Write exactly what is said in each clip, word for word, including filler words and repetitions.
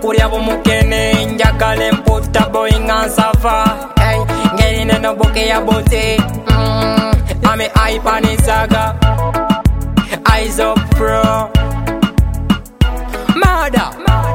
kurya bumukene njagala emputa boying ansafa hey ngerine no boke ya bote mm, ame aipani saga eyes up pro murder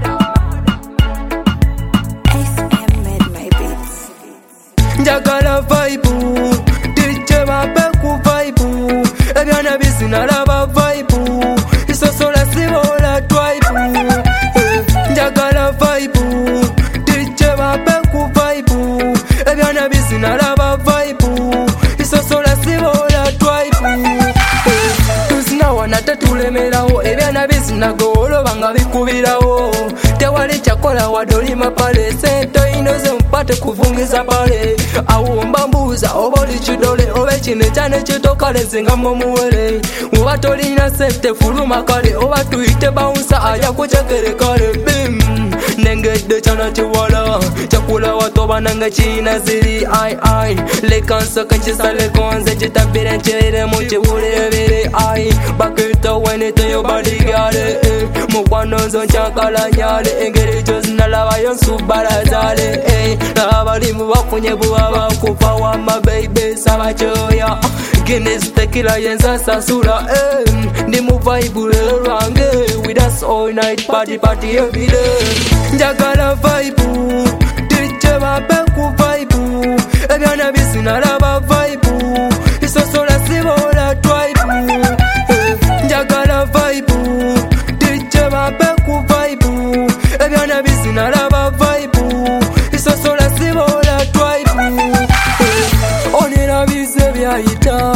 njagala vibe D J mabeku vibe ebyana bizina laba vibe isosola sibola tribe njagala vibe D J mabeku vibe ebyana bizina laba vibe isosola sibola tribe tuzina wana tatulemerawo ebyana bizina golo banga bikubirawo tewali chakola wadoli mapale sento inoze mpate kuvungiza pale awumba mbuza oboli chidole obe chine chane chitokale zinga momuwele uba tolina sente fuluma kale oba tuite bouncer aya kuchekere kale bim nengede chana chiwala chakula watoba nanga china ziri ai ai lekanso kanchisa lekonze chitabire nchere muchibule bire ai bakita wenete yo badigale mukwanozo nchakala nyale engeri chozina laba yonsubarazale nabalimu bafunye buba bakufa wama baby sabachoya Guinness tequila yenza sasula ndi mu vibe lelo lwange with us all night party party every day njagala vibe D J mabeku vibe ebyana bizina laba vibe isosola sibola tribe njagala vibe D J mabeku vibe ebyana bizina laba vibe isosola sibola tribe onera bize byayita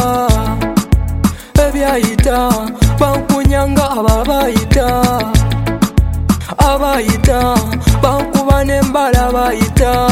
ebyayita bankunyanga ababayita abayita bankubane mbala abayita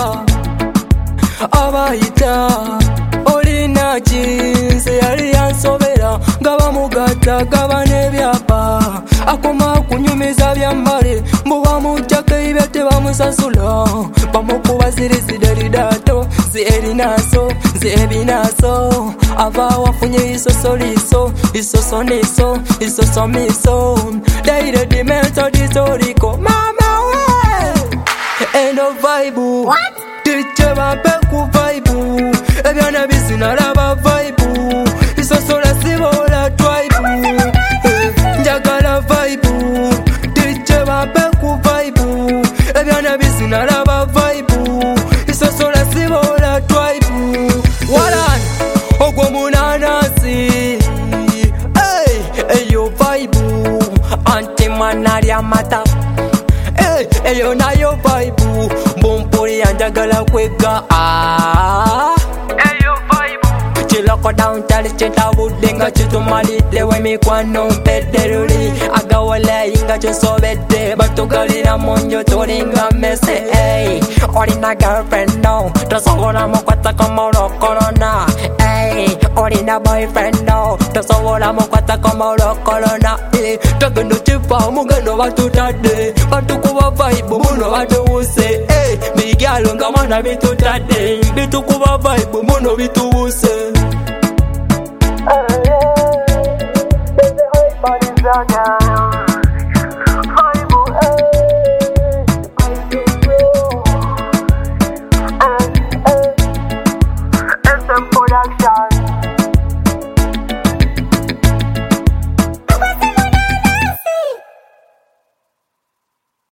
abayita olina jinze yali yansobera nga bamugata gabane byapa akoma kunyumiza byambale mbuba mujjako ibete bamusasula bamukuba zirisideridato zi erinaso zi ebinaso ava wafunye isosoliso isosoniso isosomiso daire dimento disoriko mama we eno vibe what D J mabeku vibe ebyana bizina laba vibe isosola sibola tribe njagala vibe D J mabeku vibe ebyana bizina laba vibe isosola sibola tribe walan ogwo munanasi hey eyo vibe anti manalya mata hey eyo nayo vibe bumpuri anjagala kwega ah eyo vibe chiloko down tali chita budenga chitumalide we mikwano mpederuli agawala inga chosobede batugalira monjo tolinga mese hey orina girlfriend no tosogora mokwata como corona hey orina boyfriend no tosogora mokwata como corona hey tagendo chipa mugendo batutade batukuba vibe muno batuse hey bigalo ngamana bitutade bitukuba vibe muno bituse hey, hey, hey, hey, hey, hey, hey, hey, hey, hey,